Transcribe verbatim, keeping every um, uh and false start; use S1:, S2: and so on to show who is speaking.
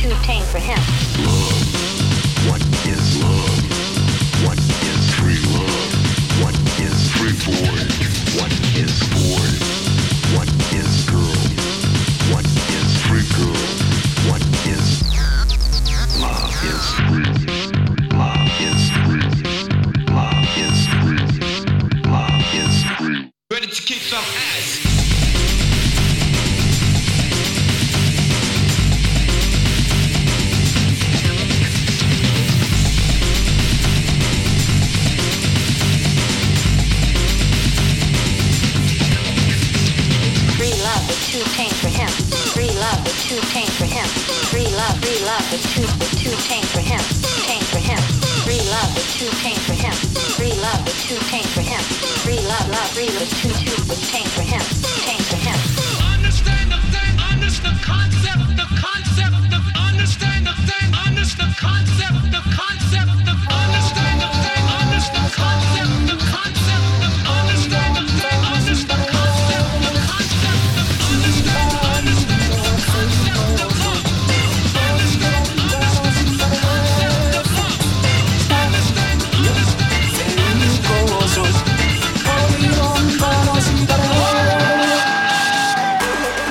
S1: too tame for him.
S2: Love. What is love? What is free love? What is free boy? What is boy? What is girl? What is free girl? What is love is free. Love is free. Love is free. Love is free.
S3: Ready to kick some ass.
S1: Too tame for him. Free love is too tame for him. Free love, free love is too is too tame for him. Tame for him. Free love is too tame for him. Free love is too tame for him. Free love, love, free is too